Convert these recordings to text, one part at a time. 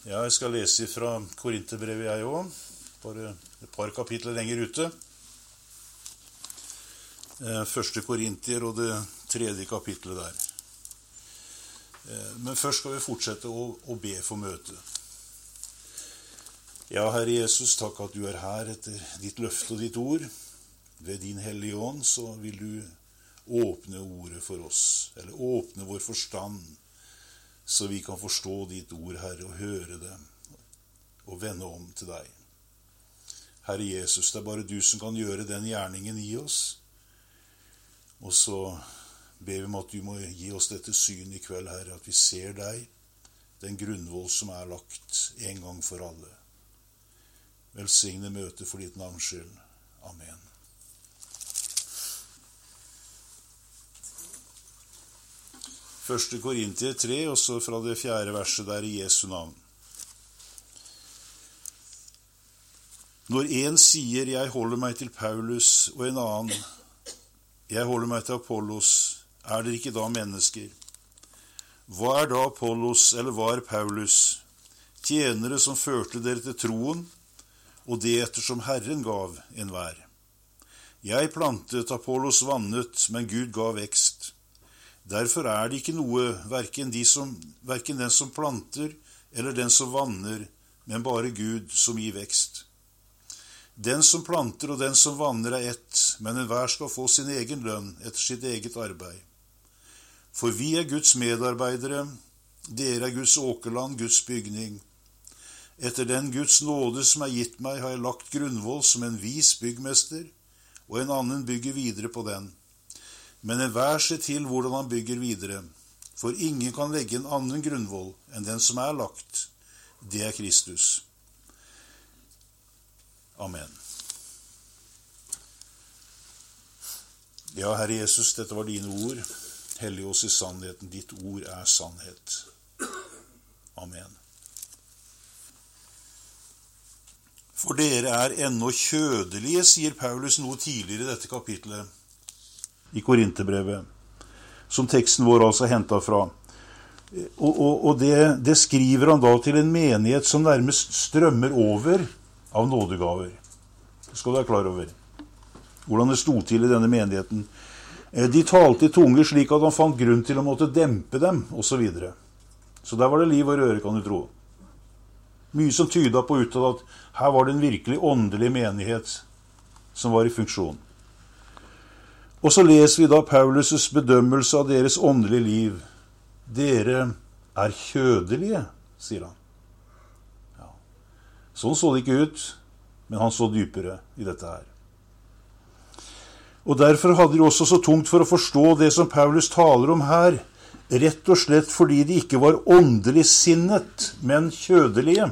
Ja, jeg skal lese fra Korinterbrevet jeg også, bare et par kapitler lenger ute. Første Korintier og det 3. kapitlet der. Men først skal vi fortsette å be for møtet. Ja, Herre Jesus, takk at du er her etter ditt løfte og ditt ord. Ved din hellige ånd så vil du åpne ordet for oss, eller åpne vår forstand, så vi kan forstå ditt ord, Herre, og høre det, og vende om til deg. Herre Jesus, det er bare du som kan gjøre den gjerningen i oss. Og så ber vi om at du må gi oss dette syn i kveld, Herre, at vi ser deg, den grunnvoll som er lagt en gang for alle. Velsigne møtet for ditt navns skyld. Amen. Første Korintier 3, også fra det 4. verset der i Jesu navn. Når en sier, jeg holder meg til Paulus, og en annen, jeg holder meg til Apollos, er dere ikke da mennesker? Hva er da Apollos, eller hva er Paulus? Tjenere som førte dere til troen, og det ettersom Herren gav enhver. Jeg plantet, Apollos vannet, men Gud gav vekst. Derfor er det ikke noe, hverken den som planter, eller den som vanner, men bare Gud som gir vekst. Den som planter og den som vanner er ett, men enhver skal få sin egen lønn etter sitt eget arbeid. For vi er Guds medarbeidere, dere er Guds åkerland, Guds bygning. Etter den Guds nåde som er gitt meg, har jeg lagt grunnvoll som en vis byggmester, og en annen bygger videre på den. Men enhver ser til hvordan han bygger videre, for ingen kan legge en annen grunnvoll enn den som er lagt. Det er Kristus. Amen. Ja, Herre Jesus, dette var dine ord. Hellig oss i sannheten. Ditt ord er sannhet. Amen. For dere er ennå kjødelige, sier Paulus noe tidligere i dette kapitlet i Korinterbrevet, som teksten vår altså hentet fra. Og det skriver han da til en menighet som nærmest strømmer over av nådegaver. Det skal du være klar over. Hvordan det stod til i denne menigheten. De talte i tunger slik at han fant grunn til å måtte dempe dem, og så videre. Så der var det liv og røre, kan du tro. Mye som tydet på utad at her var det en virkelig åndelig menighet som var i funksjon. Og så leser vi da Paulus' bedømmelse av deres åndelige liv. Dere er kjødelige, sier han. Ja. Sånn så det ikke ut, men han så dypere i dette her. Og derfor hadde de også så tungt for å forstå det som Paulus taler om her, rett og slett fordi de ikke var åndelig sinnet, men kjødelige.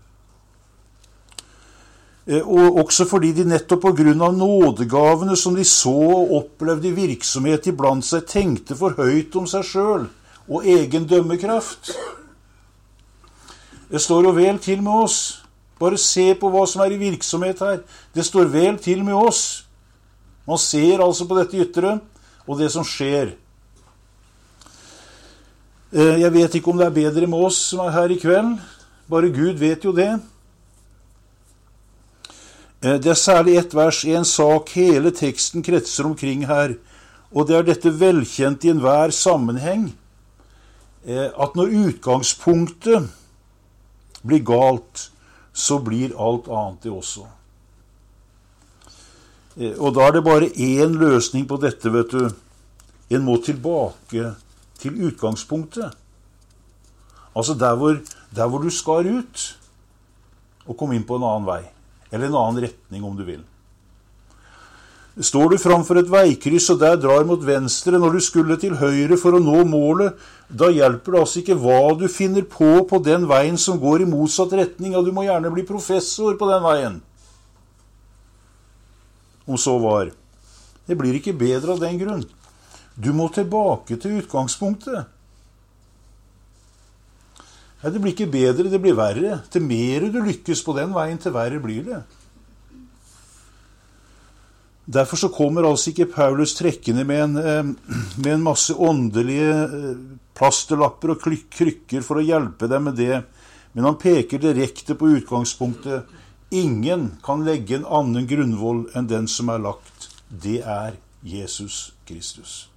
Og også fordi de nettopp på grunn av nådegavene som de så og opplevde i virksomhet iblant seg, tenkte for høyt om seg selv og egen dømmekraft. Det står jo vel til med oss. Bare se på hva som er i virksomhet her. Det står vel til med oss. Man ser altså på dette ytre og det som skjer. Jeg vet ikke om det er bedre med oss som er her i kveld. Bare Gud vet jo det. Det er særlig ett vers i en sak hele teksten kretser omkring her, og det er dette velkjent i enhver sammenheng, at når utgangspunktet blir galt, så blir alt annet det også. Og da er det bare én løsning på dette, vet du. En må tilbake til utgangspunktet. Altså der hvor du skar ut, og kom inn på en annen vei. Eller en annen retning, om du vil. Står du framfor et veikryss, og der drar mot venstre når du skulle til høyre for å nå målet, da hjelper det altså ikke hva du finner på den veien som går i motsatt retning, og du må gjerne bli professor på den veien. Om så var. Det blir ikke bedre av den grunn. Du må tilbake til utgangspunktet. Nei, det blir ikke bedre, det blir verre. Til mer du lykkes på den veien, til verre blir det. Derfor så kommer altså ikke Paulus trekkende med en masse åndelige plasterlapper og krykker for å hjelpe dem med det. Men han peker direkte på utgangspunktet. Ingen kan legge en annen grunnvoll enn den som er lagt. Det er Jesus Kristus.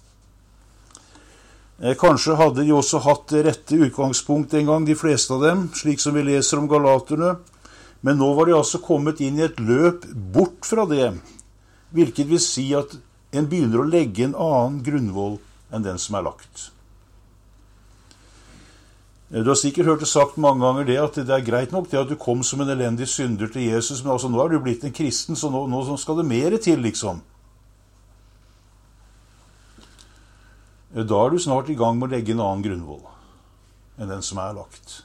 Kanskje hadde de også hatt det rette utgangspunkt en gang, de fleste av dem, slik som vi leser om galaterne. Men nå var de altså kommet inn i et løp bort fra det, hvilket vil si at en begynner å legge en annen grunnvoll enn den som er lagt. Du har sikkert hørt det sagt mange ganger det, at det er greit nok det at du kom som en elendig synder til Jesus, men altså nå er du blitt en kristen, så nå skal det mer til, liksom. Da er du snart i gang med å legge en annen grunnvoll enn den som er lagt.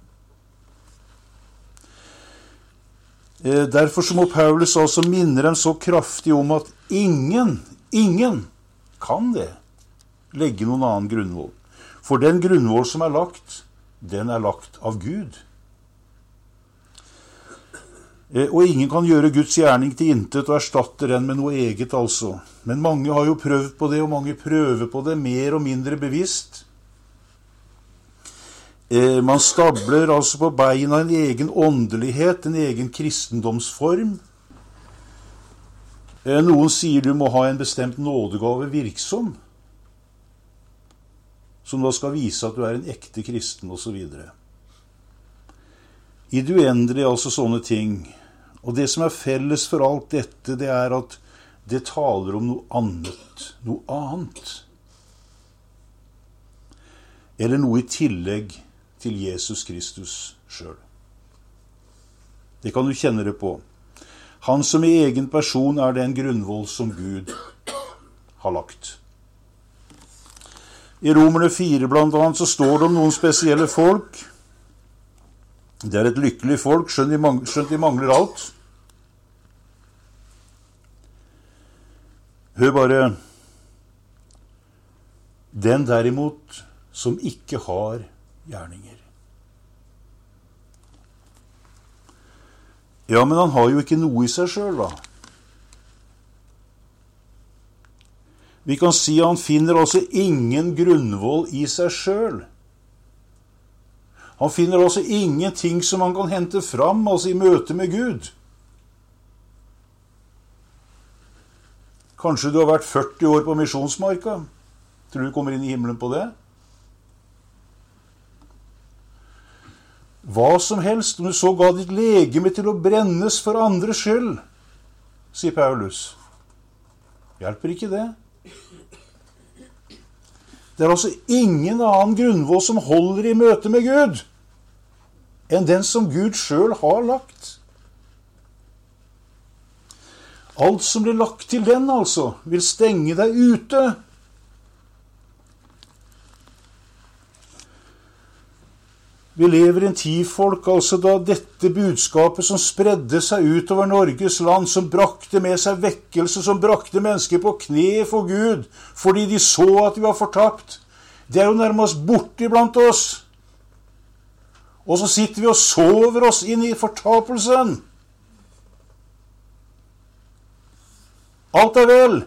Derfor så må Paulus altså minne dem så kraftig om at ingen kan det legge noen annen grunnvoll. For den grunnvoll som er lagt, den er lagt av Gud. Og ingen kan gjøre Guds gjerning til intet og erstatte den med noe eget, altså. Men mange har jo prøvd på det, og mange prøver på det mer og mindre bevisst. Man stabler altså på beina en egen åndelighet, en egen kristendomsform. Noen sier du må ha en bestemt nådegave virksom, som da skal vise at du er en ekte kristen, og så videre. I det uendelige, altså sånne ting. Og det som er felles for alt dette, det er at det taler om noe annet. Eller noe i tillegg til Jesus Kristus selv. Det kan du kjenne det på. Han som i egen person er den grunnvoll som Gud har lagt. I Romerne 4 blant annet så står det om noen spesielle folk. Det er et lykkelig folk, skjønt de mangler alt. Hør bare. Den derimot som ikke har gjerninger. Ja, men han har jo ikke noe i seg selv, da. Vi kan si at han finner altså ingen grunnvoll i seg selv. Han finner altså ingenting som han kan hente fram, altså i møte med Gud. Kanskje du har vært 40 år på misjonsmarka. Tror du kommer inn i himmelen på det? Hva som helst, om du så ga ditt legeme til å brennes for andres skyld, sier Paulus. Hjelper ikke det? Det er altså ingen annen grunnvoll som holder i møte med Gud enn den som Gud selv har lagt. Alt som blir lagt til den, altså, vil stenge deg ute. Vi lever i en tid, folk, altså da dette budskapet som spredde seg utover Norges land, som brakte med seg vekkelse, som brakte mennesker på kne for Gud, fordi de så at de var fortapt, det er jo nærmest borte blant oss. Og så sitter vi og sover oss inn i fortapelsen. Alt er vel.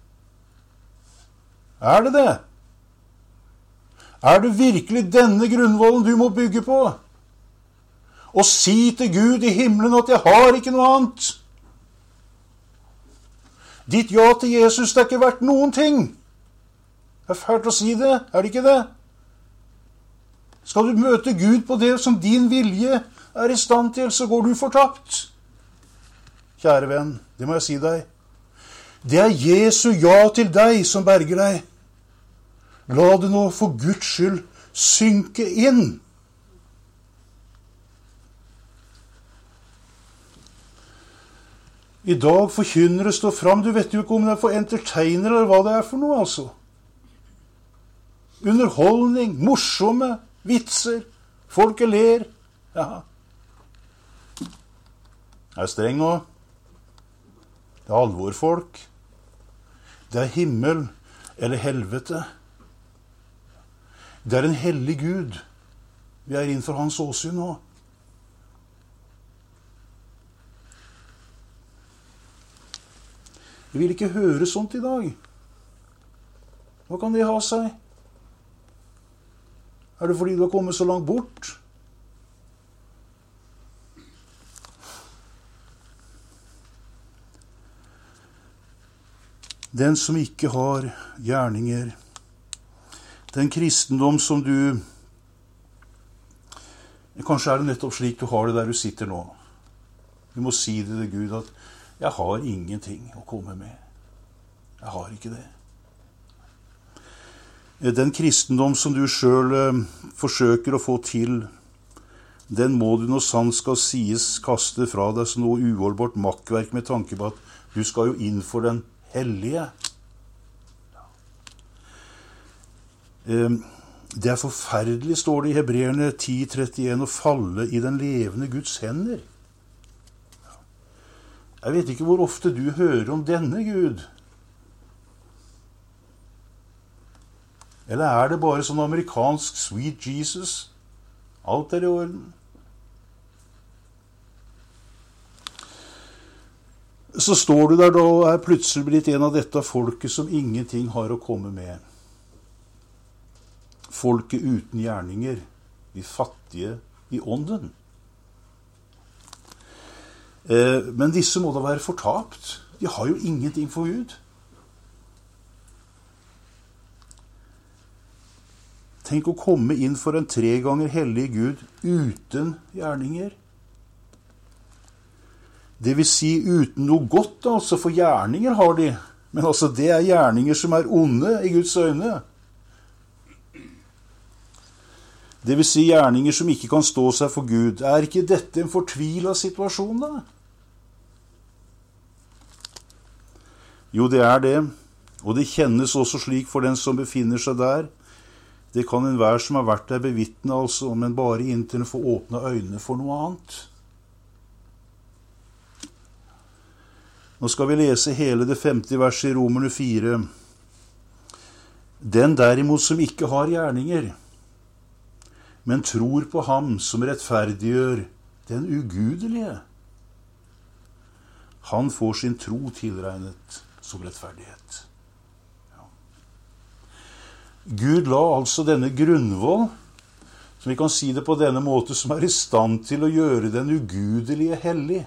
Er det det? Er det virkelig denne grunnvollen du må bygge på? Og si til Gud i himmelen at jeg har ikke noe annet. Ditt ja til Jesus det er ikke verdt noen ting. Det er fælt å si det, er det ikke det? Skal du møte Gud på det som din vilje er i stand til, så går du fortapt. Kjære venn, det må jeg si deg. Det er Jesu ja til deg som berger deg. La det nå for Guds skyld synke inn. I dag forkynnere står fram. Du vet jo ikke om det er for entertainer eller hva det er for noe, altså. Underholdning, morsomme vitser. Folket ler. Ja. Jeg er streng nå. Det er alvor, folk. Det er himmel eller helvete. Det er en hellig Gud. Vi er innenfor hans åsyn nå. Vi vil ikke høre sånt i dag. Hva kan det ha seg? Er det fordi du har kommet så langt bort? Den som ikke har gjerninger, den kristendom som du, kanskje er det nettopp slik du har det der du sitter nå. Du må si det til Gud at jeg har ingenting å komme med. Jeg har ikke det. Den kristendom som du selv forsøker å få til, den må du når sant skal sies kaste fra deg som noe uholdbart makkverk med tanke på at du skal jo inn for den hellige. Det er forferdelig, står det i Hebreerne 10:31, å falle i den levende Guds hender. Jeg vet ikke hvor ofte du hører om denne Gud. Eller er det bare sånn amerikansk sweet Jesus? Alt er i orden. Så står du der da og er plutselig blitt en av dette folket som ingenting har å komme med. Folket uten gjerninger, de fattige i ånden. Men disse må da være fortapt. De har jo ingenting for Gud. Tenk å komme inn for en 3 ganger hellig Gud uten gjerninger. Det vil si uten noe godt, altså, for gjerninger har de. Men altså, det er gjerninger som er onde i Guds øyne. Det vil si gjerninger som ikke kan stå seg for Gud. Er ikke dette en fortvilet situasjon, da? Jo, det er det. Og det kjennes også slik for den som befinner seg der. Det kan enhver som har vært der bevitne, altså, men bare inntil en får åpne øynene for noe annet. Nå skal vi lese hele det 5. verset i Romerne 4. Den derimot som ikke har gjerninger, men tror på ham som rettferdiggjør den ugudelige, han får sin tro tilregnet som rettferdighet. Gud la altså denne grunnvoll, som vi kan si det på denne måte, som er i stand til å gjøre den ugudelige hellig,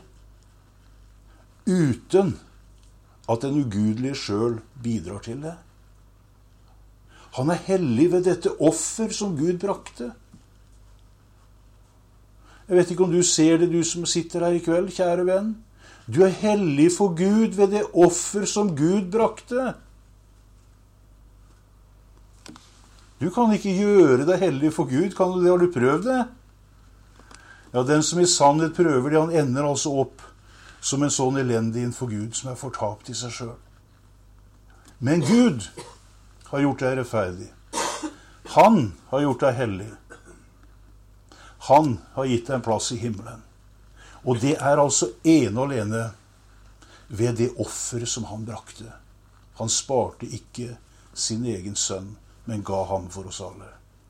uten at den ugudelige selv bidrar til det. Han er hellig ved dette offer som Gud brakte. Jeg vet ikke om du ser det, du som sitter her i kveld, kjære venn. Du er hellig for Gud ved det offer som Gud brakte. Du kan ikke gjøre deg hellig for Gud, kan du det? Har du prøvd det? Ja, den som i sannhet prøver det, han ender altså opp som en sånn elendig innenfor Gud, som er fortapt i seg selv. Men Gud har gjort deg rettferdig. Han har gjort deg hellig. Han har gitt deg en plass i himmelen. Og det er altså ene og alene ved det offer som han brakte. Han sparte ikke sin egen sønn, men ga ham for oss alle.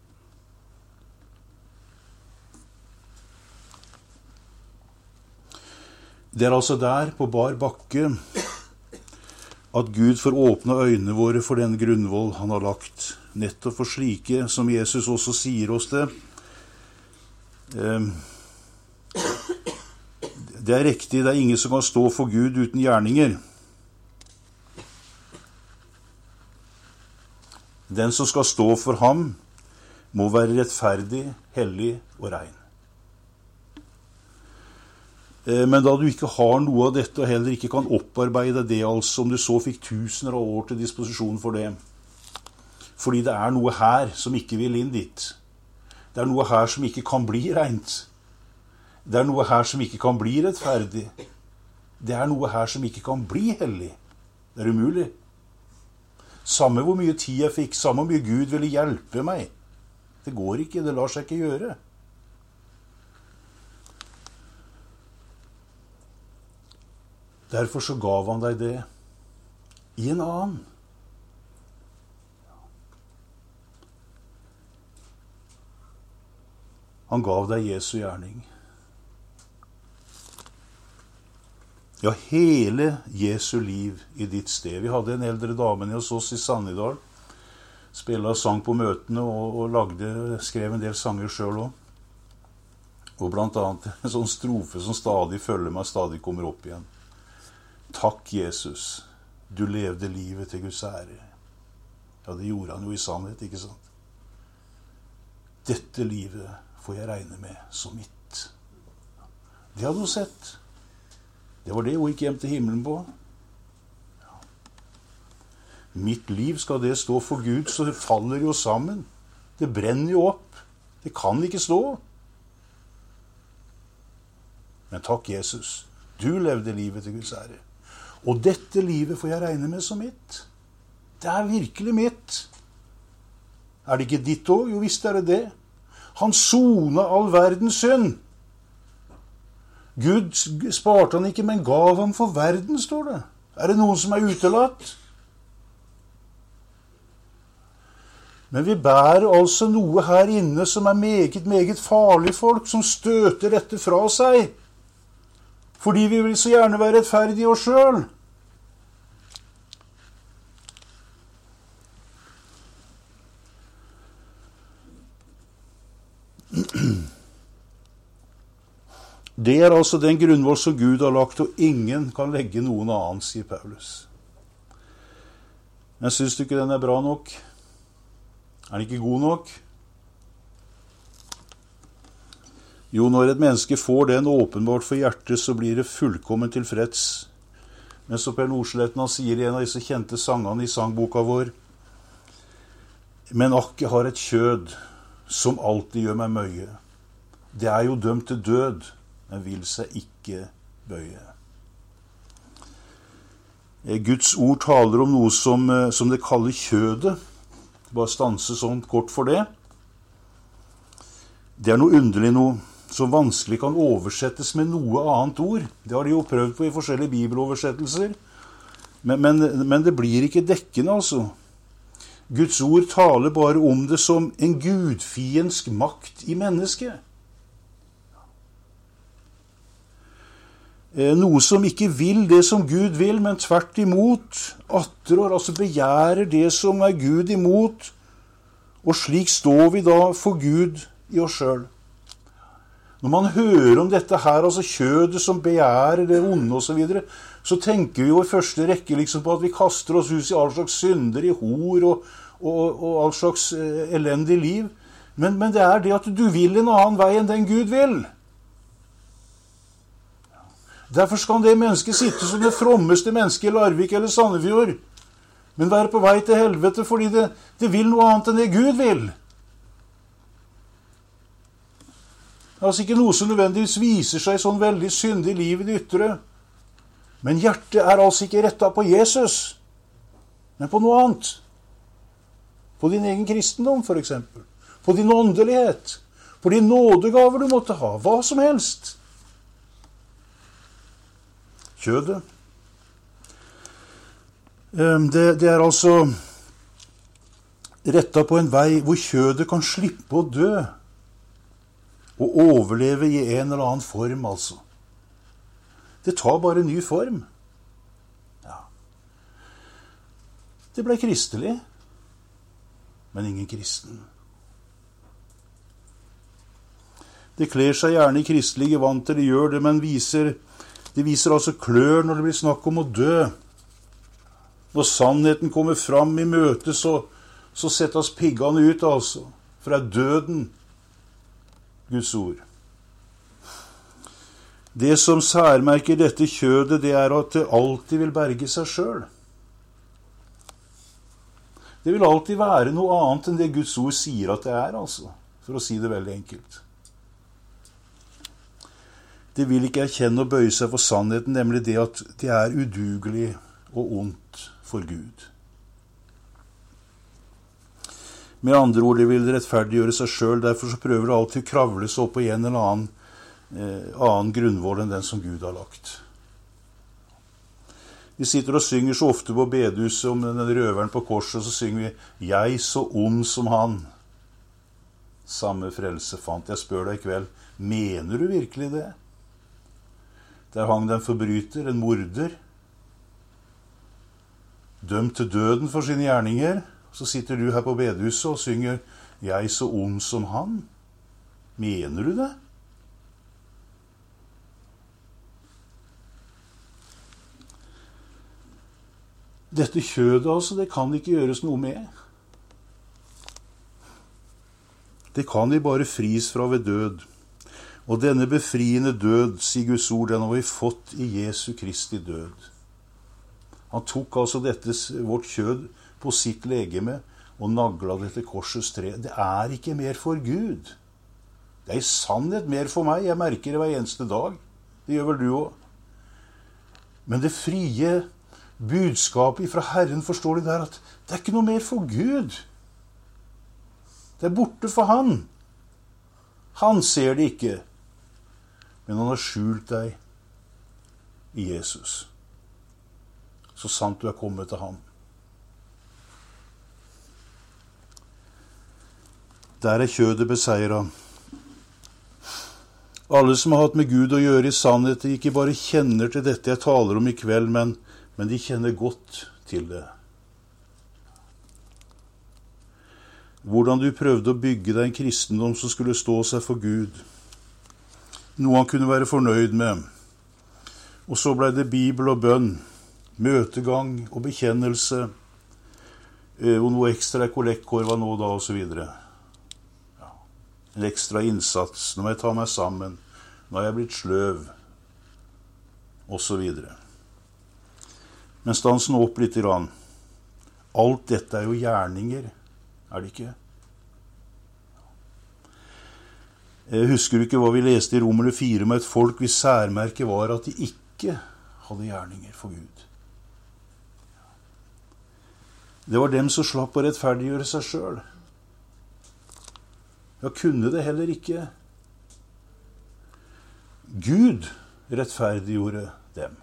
Det er altså der, på bar bakke, at Gud får åpne øynene våre for den grunnvoll han har lagt. Nettopp for slike, som Jesus også sier oss det. Det er riktig, det er ingen som kan stå for Gud uten gjerninger. Den som skal stå for ham, må være rettferdig, hellig og rein. Men da du ikke har noe av dette, og heller ikke kan opparbeide det, altså om du så fikk tusener av år til disposisjon for det, fordi det er noe her som ikke vil inn dit. Det er noe her som ikke kan bli rent. Det er noe her som ikke kan bli rettferdig. Det er noe her som ikke kan bli hellig. Det er umulig. Samme hvor mye tid jeg fikk, samme hvor mye Gud ville hjelpe meg. Det går ikke, det lar seg ikke gjøre. Derfor så gav han deg det i en annen. Han gav deg Jesu gjerning. Ja, hele Jesu liv i ditt sted. Vi hadde en eldre dame hos oss i Sannidal. Spillet og sang på møtene og skrev en del sanger selv også. Og blant annet en sånn strofe som stadig følger meg, stadig kommer opp igjen. Takk, Jesus, Du levde livet til Guds ære. Ja, det gjorde han jo i sannhet, ikke sant? Dette livet får jeg regne med som mitt. Det hadde hun sett. Det var det hun gikk hjem til himmelen på. Ja. Mitt liv, skal det stå for Gud, så det faller jo sammen. Det brenner jo opp. Det kan ikke stå. Men takk, Jesus. Du levde livet til Guds ære. Og dette livet får jeg regne med som mitt. Det er virkelig mitt. Er det ikke ditt òg? Jo, visst er det det. Han sona all verdens synd. Gud sparte han ikke, men gav ham for verden, står det. Er det noen som er utelatt? Men vi bærer altså noe her inne som er meget, meget farlig, folk, som støter dette fra seg. Fordi vi vil så gjerne være rettferdige oss selv. Det er altså den grunnvoll som Gud har lagt, og ingen kan legge noen annen, sier Paulus. Men synes du ikke den er bra nok? Er den ikke god nok? Jo, når et menneske får den åpenbart for hjertet, så blir det fullkommen tilfreds. Men så Per Nordsletten, han sier i en av disse kjente sangene i sangboka vår, men akk, jeg har et kjød som alltid gjør meg møye. Det er jo dømt til død, men vil seg ikke bøye. Guds ord taler om noe som det kaller kjødet. Bare stanse sånn kort for det. Det er noe underlig, noe som vanskelig kan oversettes med noe annet ord. Det har de jo prøvd på i forskjellige bibeloversettelser. Men det blir ikke dekkende, altså. Guds ord taler bare om det som en gudfiendsk makt i mennesket. Noe som ikke vil det som Gud vil, men tvert imot atterår, altså begjærer det som er Gud imot. Og slik står vi da for Gud i oss selv. Når man hører om dette her, altså kjødet som begjærer det onde og så videre, så tenker vi jo i første rekke liksom på at vi kaster oss ut i all slags synder, i hor og all slags elendig liv. Men det er det at du vil en annen vei enn den Gud vil. Derfor skal det mennesket sitte som det frommeste mennesket i Larvik eller Sandefjord, men være på vei til helvete fordi det vil noe annet enn det Gud vil. Det er altså ikke noe som nødvendigvis viser seg sånn veldig syndig liv i det ytre, men hjertet er altså ikke rettet på Jesus, men på noe annet. På din egen kristendom, for eksempel. På din åndelighet. På de nådegaver du måtte ha. Hva som helst. Kjødet. Det er altså rettet på en vei hvor kjødet kan slippe å dø og overleve i en eller annen form, altså. Det tar bare en ny form. Ja. Det ble kristelig, men ingen kristen. Det kler seg gjerne i kristelige vanter, det gjør det, men det viser altså klør når det blir snakk om å dø. Når sannheten kommer fram i møte, så settes piggene ut, altså. For det er døden, Guds ord. Det som særmerker dette kjødet, det er at det alltid vil berge seg selv. Det vil alltid være noe annet enn det Guds ord sier at det er, altså. For å si det veldig enkelt. Det vil ikke erkjenne og bøye seg for sannheten, nemlig det at det er udugelig og ondt for Gud. Med andre ord, det vil rettferdiggjøre seg selv, derfor så prøver det alltid å kravle seg opp på en eller annen grunnvoll enn den som Gud har lagt. Vi sitter og synger så ofte på bedehuset om den røveren på korset, og så synger vi «Jeg så ond som han, samme frelse fant». Jeg spør deg i kveld, mener du virkelig det? Der hang det en forbryter, en morder, dømt til døden for sine gjerninger. Så sitter du her på bedehuset og synger «Jeg så ond som han». Mener du det? Dette kjødet, altså, det kan ikke gjøres noe med. Det kan vi bare fris fra ved død. Og denne befriende død, sier Guds ord, den har vi fått i Jesu Kristi død. Han tok altså vårt kjød på sitt legeme og nagla det til korsets tre. Det er ikke mer for Gud. Det er i sannhet mer for meg. Jeg merker det hver eneste dag. Det gjør vel du også. Men det frie budskapet fra Herren, forstår du der, at det er ikke noe mer for Gud. Det er borte for han. Han ser det ikke. Men han har skjult deg i Jesus. Så sant du er kommet til ham. Der er kjødet beseiret. Alle som har hatt med Gud å gjøre i sannhet, de ikke bare kjenner til dette jeg taler om i kveld, men de kjenner godt til det. Hvordan du prøvde å bygge deg en kristendom som skulle stå seg for Gud. Noe han kunne være fornøyd med. Og så ble det Bibel og bønn, møtegang og bekjennelse, og noe ekstra kollektkorva nå da, og så videre. En ekstra innsats, nå må jeg ta meg sammen, nå er jeg blitt sløv, og så videre. Men stans nå opp litt grann. Alt dette er jo gjerninger, er det ikke? Husker du ikke hva vi leste i Romerne 4 med et folk hvis særmerke var at de ikke hadde gjerninger for Gud? Det var dem som slapp å rettferdiggjøre seg selv. Ja, kunne det heller ikke. Gud rettferdiggjorde dem.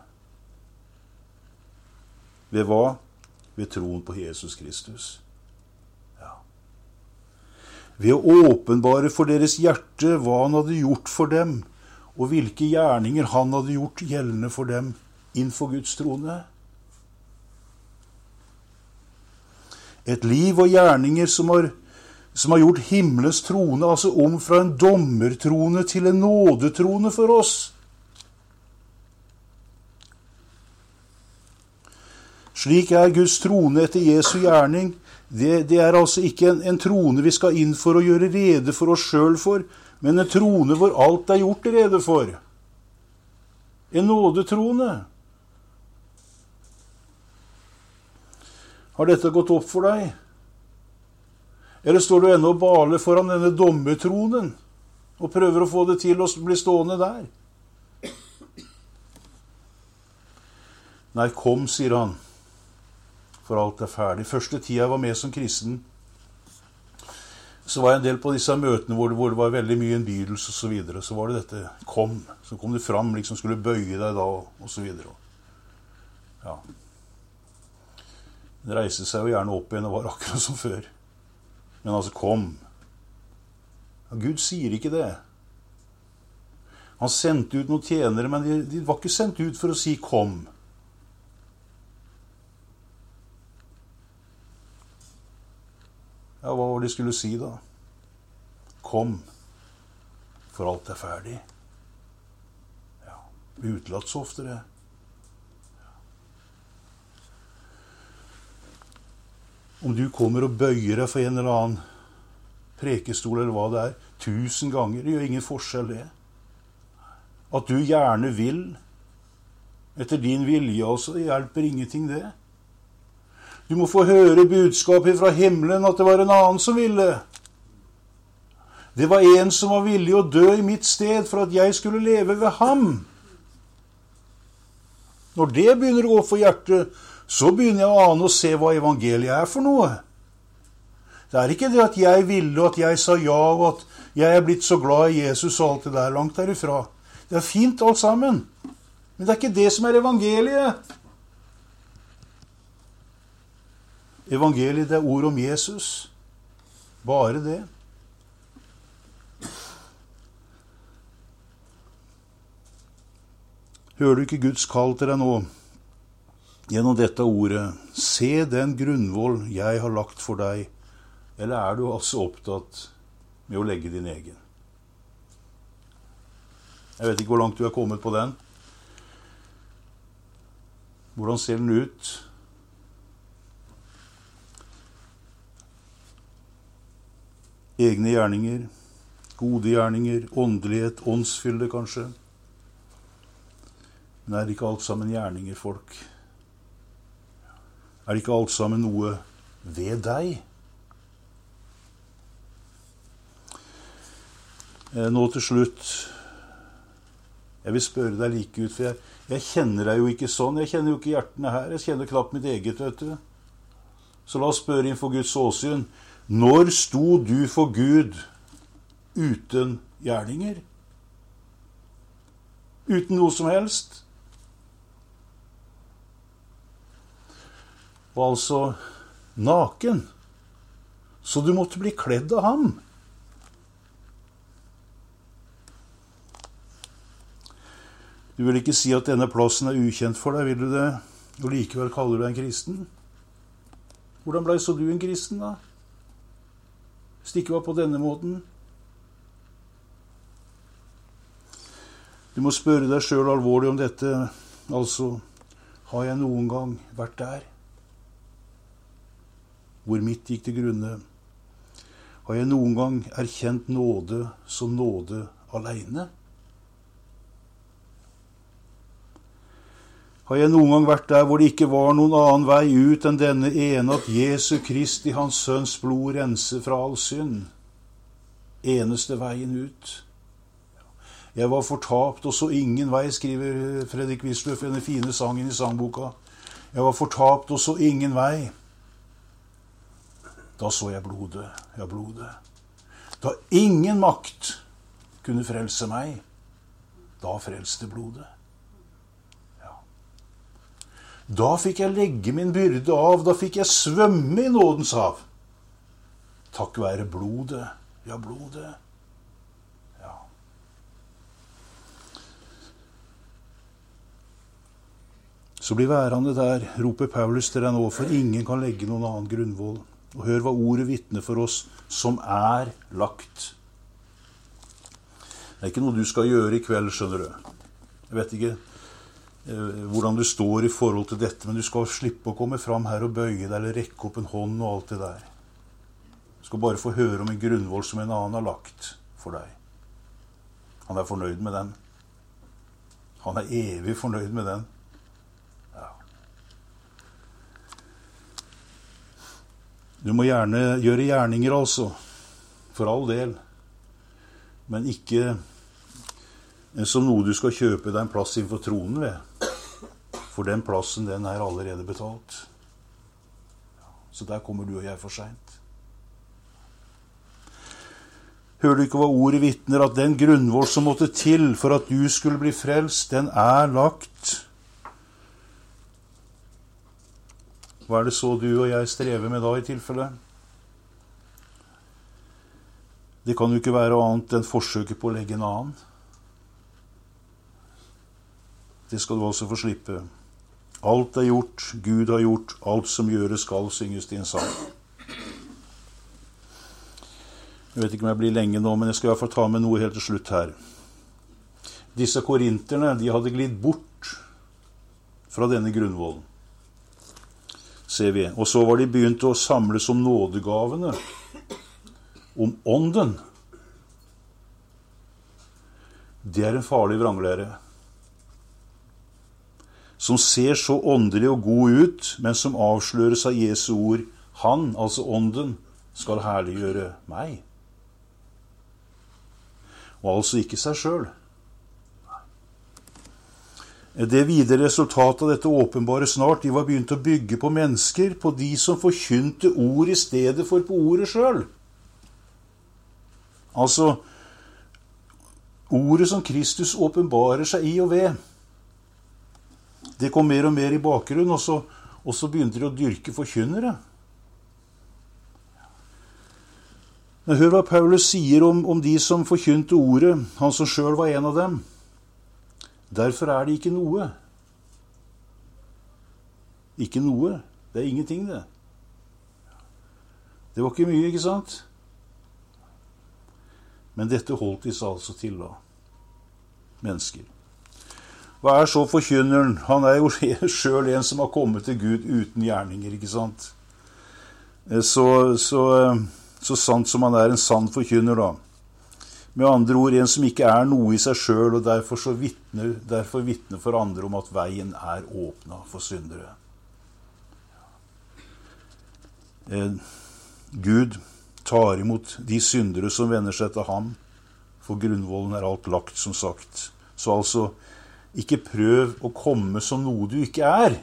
Ved hva? Ved troen på Jesus Kristus. Ja. Ved å åpenbare for deres hjerte hva han hadde gjort for dem, og hvilke gjerninger han hadde gjort gjeldende for dem innenfor Guds trone. Et liv og gjerninger som har gjort himmelens trone, altså om fra en dommertrone til en nådetrone for oss. Slik er Guds trone etter Jesu gjerning. Det er altså ikke en trone vi skal inn for å gjøre rede for oss selv for, men en trone hvor alt er gjort rede for. En nådetrone. Har dette gått opp for deg? Eller står du ennå og baler foran denne dommertronen og prøver å få det til å bli stående der? Nei, kom, sier han, for alt er ferdig. Første tida jeg var med som kristen, så var jeg en del på disse møtene hvor det var veldig mye innbydelse og så videre. Så var det dette, kom. Så kom du fram, liksom skulle bøye deg da, og så videre. Ja. Det reiste seg jo gjerne opp igjen og var akkurat som før. Men altså, kom. Ja, Gud sier ikke det. Han sendte ut noen tjenere, men de var ikke sendt ut for å si kom. Ja, hva var det de skulle si da? Kom, for alt er ferdig. Ja, utelatt så ofte det. Om du kommer og bøyer deg for en eller annen prekestol eller hva det er, 1000 ganger, det gjør ingen forskjell det. At du gjerne vil, etter din vilje altså, det hjelper ingenting det. Du må få høre budskapet fra himmelen at det var en annen som ville. Det var en som var villig å dø i mitt sted for at jeg skulle leve ved ham. Når det begynner å gå for hjertet, så begynner jeg å ane og se hva evangeliet er for noe. Det er ikke det at jeg ville, og at jeg sa ja, og at jeg er blitt så glad i Jesus og alt det der langt derifra. Det er fint alt sammen, men det er ikke det som er evangeliet. Evangeliet, det er ord om Jesus. Bare det. Hører du ikke Guds kall til deg nå? Gjennom dette ordet, se den grunnvoll jeg har lagt for deg, eller er du altså opptatt med å legge din egen? Jeg vet ikke hvor langt du har kommet på den. Hvordan ser den ut? egne gjerninger, gode gjerninger, åndelighet, åndsfylde kanskje. Men er det ikke alt sammen gjerninger, folk? Er det ikke alt sammen noe ved deg? Nå til slutt, jeg vil spørre deg like ut, for jeg kjenner deg jo ikke sånn. Jeg kjenner jo ikke hjertene her. Jeg kjenner knapt mitt eget, vet du. Så la oss spørre innenfor Guds åsyn. Når sto du for Gud uten gjerninger? Uten noe som helst? Og altså naken. Så du måtte bli kledd av ham. Du vil ikke si at denne plassen er ukjent for deg, vil du det? Og likevel kaller du deg en kristen? Hvordan ble så du en kristen, da? Hvis det ikke var på denne måten? Du må spørre deg selv alvorlig om dette. Altså, har jeg noen gang vært der? Hvor mitt gikk til grunne? Har jeg noen gang erkjent nåde som nåde alene? Har jeg noen gang vært der hvor det ikke var noen annen vei ut enn denne ene, at Jesu Kristi, hans sønns blod, renser fra all synd? Eneste veien ut. Jeg var fortapt og så ingen vei, skriver Fredrik Wisløff, denne fine sangen i sangboka. Jeg var fortapt og så ingen vei. Da så jeg blodet, ja blodet. Da ingen makt kunne frelse meg, da frelste blodet. Da fikk jeg legge min byrde av, da fikk jeg svømme i nådens hav. Takk være blodet, ja blodet. Ja. Så bli værende der, roper Paulus til deg nå, for ingen kan legge noen annen grunnvoll. Og hør hva ordet vitner for oss, som er lagt. Det er ikke noe du skal gjøre i kveld, skjønner du. Jeg vet ikke hvordan du står i forhold til dette, men du skal slippe å komme fram her og bøye deg, eller rekke opp en hånd og alt det der. Du skal bare få høre om en grunnvoll som en annen har lagt for deg. Han er fornøyd med den. Han er evig fornøyd med den. Ja. Du må gjerne gjøre gjerninger altså, for all del, men ikke som noe du skal kjøpe deg en plass innenfor tronen ved. For den plassen, den er allerede betalt. Så der kommer du og jeg for sent. Hører du ikke hva ordet vitner, at den grunnvoll som måtte til for at du skulle bli frelst, den er lagt. Hva er det så du og jeg strever med da i tilfelle? Det kan jo ikke være annet enn forsøket på å legge en annen. Det skal du altså få slippe. Alt er gjort, Gud har gjort, alt som gjøres skal, synges det i en sang. Jeg vet ikke om jeg blir lenge nå, men jeg skal i hvert fall ta med noe helt til slutt her. Disse korinterne, de hadde glidd bort fra denne grunnvollen, ser vi. Og så var de begynt å samles om nådegavene, om ånden. Det er en farlig vranglære, som ser så åndelig og god ut, men som avsløres av Jesu ord. Han, altså ånden, skal herliggjøre meg. Og altså ikke seg selv. Det videre resultatet av dette åpenbare snart, de var begynt å bygge på mennesker, på de som forkynte ord i stedet for på ordet selv. Altså, ordet som Kristus åpenbarer seg i og ved. Det kom mer og mer i bakgrunnen, og så begynte de å dyrke forkynnere. Men hør hva Paulus sier om de som forkynte ordet, han som selv var en av dem. Derfor er det ikke noe. Ikke noe. Det er ingenting, det. Det var ikke mye, ikke sant? Men dette holdt de seg altså til da. Mennesker. Hva er så forkynneren? Han er jo selv en som har kommet til Gud uten gjerninger, ikke sant? Så så sant som han en sann forkynner da. Med andre ord, en som ikke noe i seg selv, og derfor vitner for andre om at veien åpnet for syndere. Gud tar imot de syndere som vender seg til ham, for grunnvollen alt lagt, som sagt. Så altså, ikke prøv å komme som noe du ikke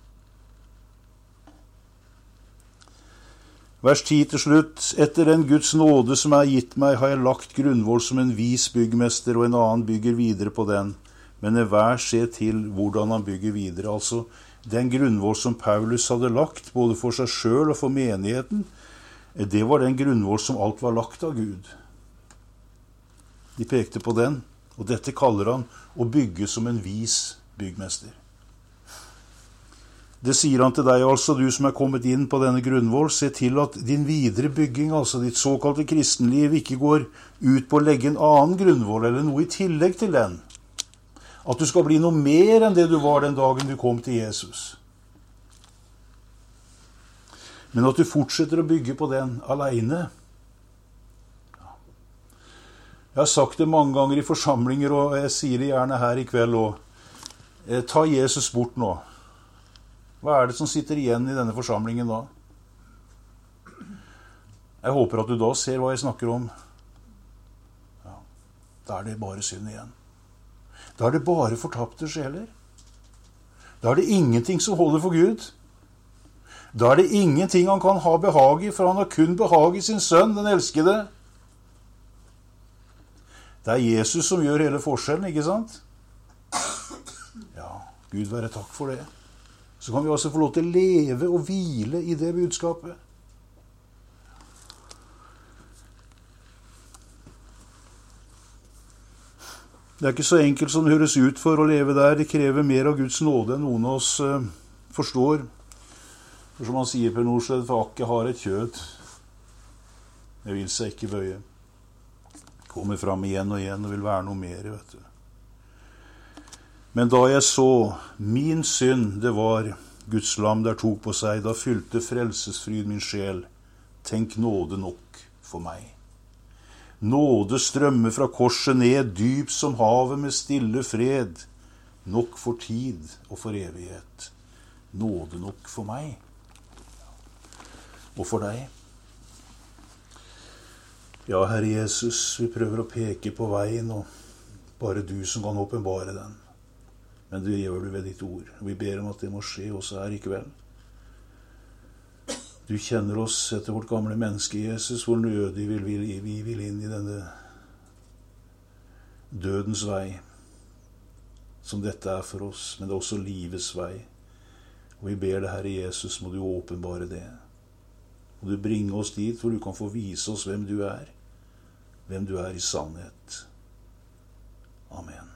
Vers 10 til slutt. Etter den Guds nåde som gitt meg, har jeg lagt grunnvoll som en vis byggmester, og en annen bygger videre på den. Men enhver ser til hvordan han bygger videre. Altså, den grunnvoll som Paulus hadde lagt, både for seg selv og for menigheten, det var den grunnvoll som alt var lagt av Gud. De pekte på den, og dette kaller han å bygge som en vis byggmester. Det sier han til deg, altså, du som kommet inn på denne grunnvoll, se til at din videre bygging, altså ditt såkalte kristenliv, ikke går ut på å legge en annen grunnvoll, eller noe i tillegg til den. At du skal bli noe mer enn det du var den dagen du kom til Jesus. Men at du fortsetter å bygge på den alene. Jeg har sagt det mange ganger i forsamlinger, og jeg sier det gjerne her i kveld også. Ta Jesus bort nå. Hva det som sitter igjen i denne forsamlingen da? Jeg håper at du da ser hva jeg snakker om. Ja, da det bare synd igjen. Da det bare fortapte sjeler. Da det ingenting som holder for Gud. Da det ingenting han kan ha behag i, for han har kun behag i sin sønn, den elskede. Det Jesus som gjør hele forskjellen, ikke sant? Ja, Gud være takk for det. Så kan vi altså få lov til å leve og hvile i det budskapet. Det ikke så enkelt som det høres ut for å leve der. Det krever mer av Guds nåde enn noen av oss forstår. For som han sier på Nordsted, for akket har et kjød. Det vil seg ikke bøye. Kommer fram igjen og vil være noe mer, vet du. Men da jeg så min synd, det var Guds lam der tok på seg, da fylte frelsesfryd min sjel. Tenk nåde nok for meg. Nåde strømmer fra korset ned, dyp som havet med stille fred. Nok for tid og for evighet. Nåde nok for meg. Og for deg. Ja, Herre Jesus, vi prøver å peke på veien, og bare du som kan åpenbare den. Men det gjør du ved ditt ord. Vi ber om at det må skje også her i kveld. Du kjenner oss etter vårt gamle menneske, Jesus, hvor nødig vi vil inn i denne dødens vei, som dette for oss, men det også livets vei. Og vi ber deg, Herre Jesus, må du åpenbare det. Og du bringer oss dit hvor du kan få vise oss hvem du i sannhet. Amen.